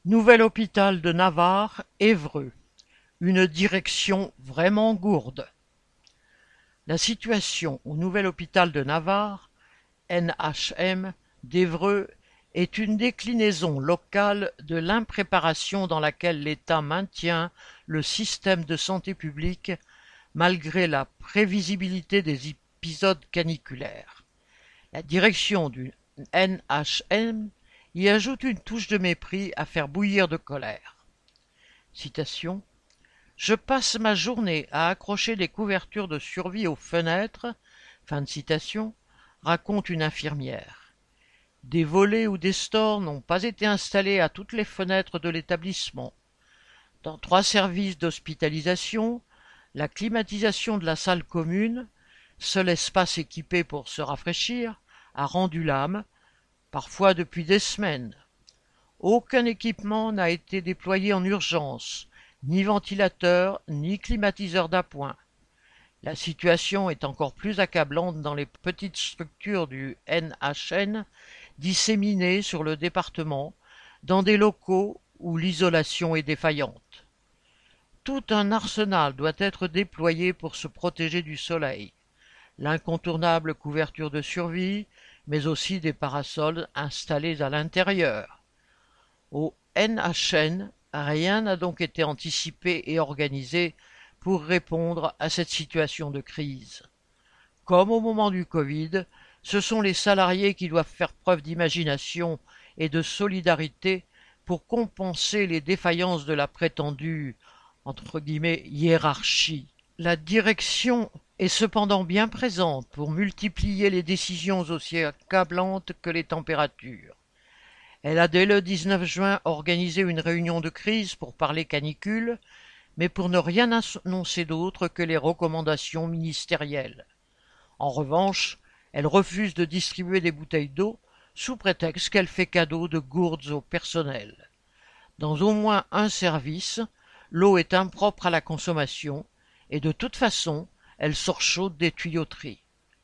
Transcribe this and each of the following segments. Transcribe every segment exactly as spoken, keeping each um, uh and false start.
Nouvel hôpital de Navarre, Évreux. Une direction vraiment gourde. La situation au nouvel hôpital de Navarre, N H M, d'Évreux est une déclinaison locale de l'impréparation dans laquelle l'État maintient le système de santé publique malgré la prévisibilité des épisodes caniculaires. La direction du N H M y ajoute une touche de mépris à faire bouillir de colère. Citation. Je passe ma journée à accrocher des couvertures de survie aux fenêtres, fin de citation, raconte une infirmière. Des volets ou des stores n'ont pas été installés à toutes les fenêtres de l'établissement. Dans trois services d'hospitalisation, la climatisation de la salle commune, seul espace équipé pour se rafraîchir, a rendu l'âme, parfois depuis des semaines. Aucun équipement n'a été déployé en urgence, ni ventilateur, ni climatiseur d'appoint. La situation est encore plus accablante dans les petites structures du N H N disséminées sur le département, dans des locaux où l'isolation est défaillante. Tout un arsenal doit être déployé pour se protéger du soleil. L'incontournable couverture de survie, mais aussi des parasols installés à l'intérieur. Au N H N, rien n'a donc été anticipé et organisé pour répondre à cette situation de crise. Comme au moment du Covid, ce sont les salariés qui doivent faire preuve d'imagination et de solidarité pour compenser les défaillances de la prétendue entre guillemets hiérarchie. La direction est cependant bien présente pour multiplier les décisions aussi accablantes que les températures. Elle a dès le dix-neuf juin organisé une réunion de crise pour parler canicule, mais pour ne rien annoncer d'autre que les recommandations ministérielles. En revanche, elle refuse de distribuer des bouteilles d'eau sous prétexte qu'elle fait cadeau de gourdes au personnel. Dans au moins un service, l'eau est impropre à la consommation et de toute façon, elle sort chaude des tuyauteries.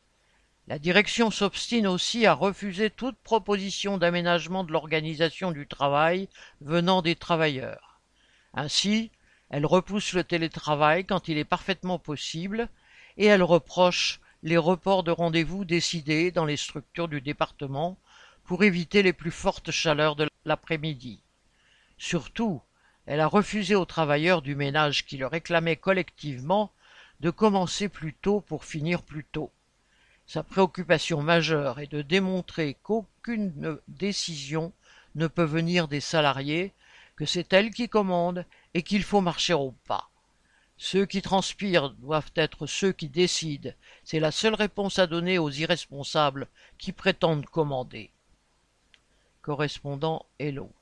La direction s'obstine aussi à refuser toute proposition d'aménagement de l'organisation du travail venant des travailleurs. Ainsi, elle repousse le télétravail quand il est parfaitement possible et elle reproche les reports de rendez-vous décidés dans les structures du département pour éviter les plus fortes chaleurs de l'après-midi. Surtout, elle a refusé aux travailleurs du ménage qui le réclamaient collectivement de commencer plus tôt pour finir plus tôt. Sa préoccupation majeure est de démontrer qu'aucune décision ne peut venir des salariés, que c'est elle qui commande et qu'il faut marcher au pas. Ceux qui transpirent doivent être ceux qui décident. C'est la seule réponse à donner aux irresponsables qui prétendent commander. Correspondant Hello.